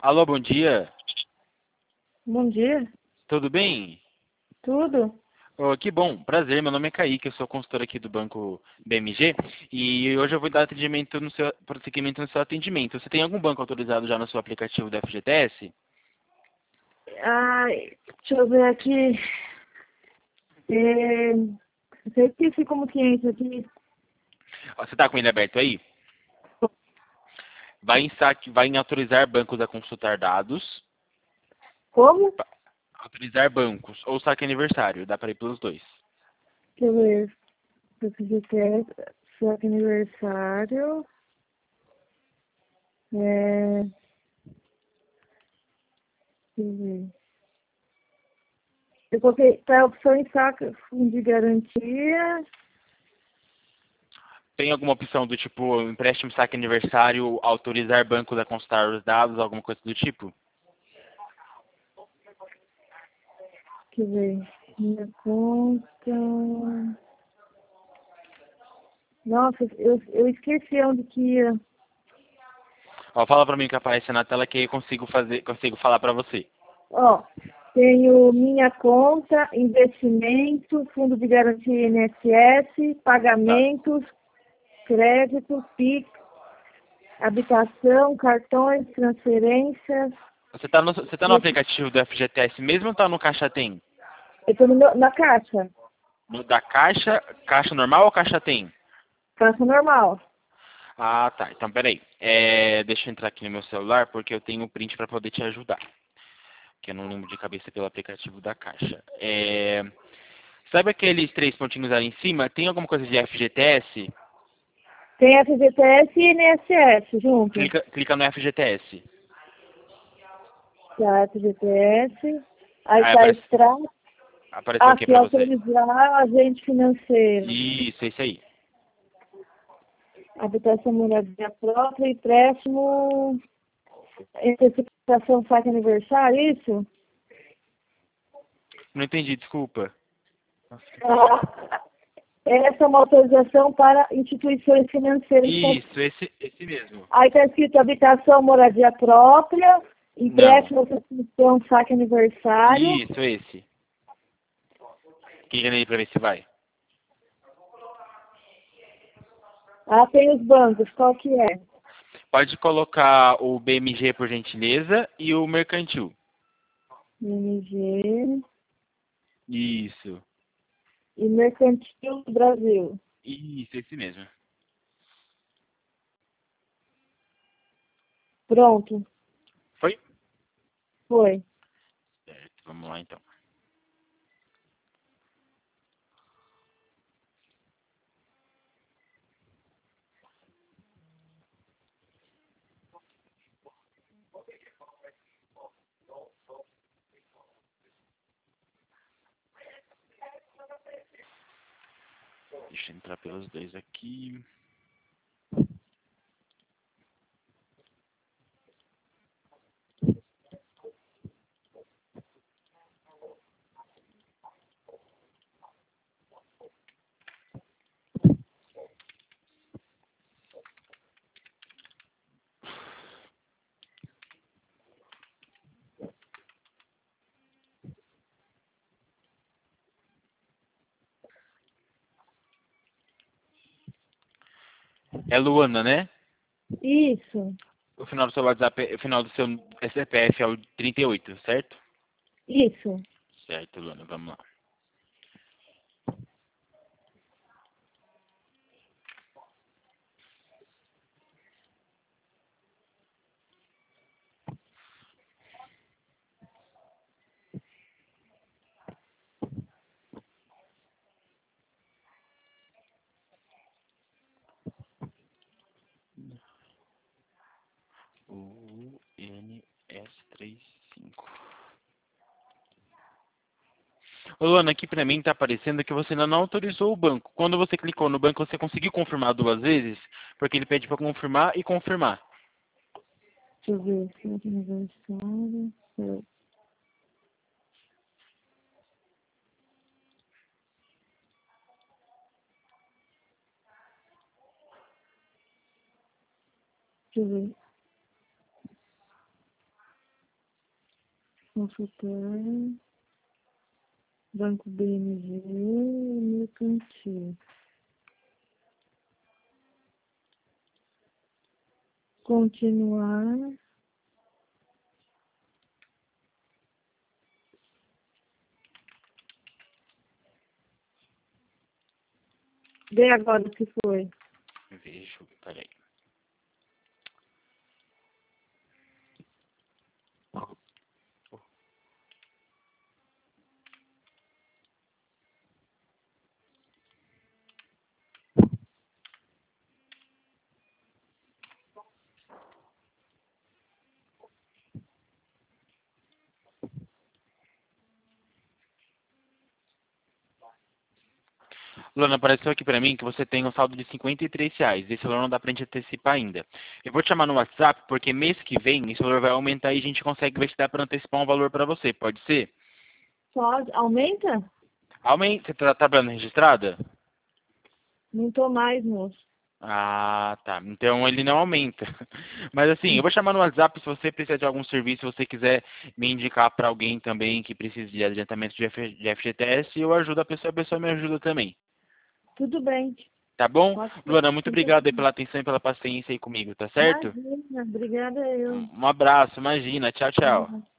Alô, bom dia. Bom dia, Tudo bem? tudo? Oh, que bom, prazer. Meu nome é Kaique, eu sou consultor aqui do Banco BMG e hoje eu vou dar atendimento no seu, prosseguimento no seu atendimento. Você tem algum banco autorizado já no seu aplicativo da FGTS? Ai, deixa eu ver aqui. Você esqueci como que entra aqui. Ó, você está com ele aberto aí? Vai em autorizar bancos a consultar dados, Como? autorizar bancos ou saque aniversário, dá para ir pelos dois. Deixa eu ver. PPGTS, só que aniversário. Deixa eu ver. Eu coloquei, tá a opção em saco, fundo de garantia. Tem alguma opção do tipo empréstimo, saque aniversário, autorizar bancos a consultar os dados, alguma coisa do tipo? Deixa eu ver. Minha conta. Nossa, eu esqueci onde que ia. Ó, fala para mim que aparece na tela que eu consigo falar para você. Ó, tenho minha conta, investimento, fundo de garantia INSS, Tá. pagamentos, crédito, PIX, habitação, cartões, transferências. Você tá no aplicativo do FGTS mesmo ou tá no Caixa Tem? Eu estou na caixa, No da Caixa, Caixa normal ou Caixa Tem? caixa normal. Ah, tá. Então, peraí. Deixa eu entrar aqui no meu celular porque eu tenho o print para poder te ajudar. Que eu não lembro de cabeça pelo aplicativo da Caixa. Sabe aqueles três pontinhos ali em cima? Tem alguma coisa de FGTS? Tem FGTS e INSS junto. Clica no FGTS. Tá, FGTS. Aí Aí está extrato. apareceu o que Aqui, para você? autorizar agente financeiro. Isso, é isso aí. Habitação moradia própria, empréstimo. Antecipação saque aniversário, isso? Não entendi, desculpa. Nossa, que fechado. Ah, essa é uma autorização para instituições financeiras. Isso, esse mesmo. Aí está escrito habitação, moradia própria, Não. empréstimo, antecipação, saque aniversário. Isso, esse. Clica nele pra ver se vai. Ah, tem os bancos, qual que é? Pode colocar o BMG por gentileza e o mercantil. MG Isso. e Mercantil do Brasil. Isso, esse mesmo. Pronto, Foi? foi. Certo, vamos lá então. Deixa eu entrar pelos dois aqui. É Luana, né? Isso, O final do seu WhatsApp, o final do seu CPF é o 38, certo? isso. Certo, Luana, vamos lá. UNS35. Ô, Luana, aqui pra mim tá aparecendo que você ainda não autorizou o banco. Quando você clicou no banco, você conseguiu confirmar duas vezes? Porque ele pede pra confirmar e confirmar. Deixa eu ver, saque aniversário. Deixa eu ver. consultar. Banco BMG, mercantil. Continuar. Vê agora se foi. Vejo, peraí. Luana, apareceu aqui pra mim que você tem um saldo de R$ 53. Esse valor não dá pra gente antecipar ainda. Eu vou te chamar no WhatsApp, porque mês que vem esse valor vai aumentar e a gente consegue ver se dá pra antecipar um valor pra você. Pode ser? Pode. Aumenta? Aumenta. Você tá trabalhando registrada? Não tô mais, moço. Ah, tá. Então ele não aumenta. Mas assim, eu vou chamar no WhatsApp se você precisar de algum serviço, se você quiser me indicar para alguém também que precise de adiantamento de FGTS, eu ajudo a pessoa me ajuda também. Tudo bem. Tá bom? Pode ser. Luana, muito obrigado aí pela atenção e pela paciência aí comigo, tá certo? Imagina, obrigada eu. Um abraço, imagina. Tchau, tchau.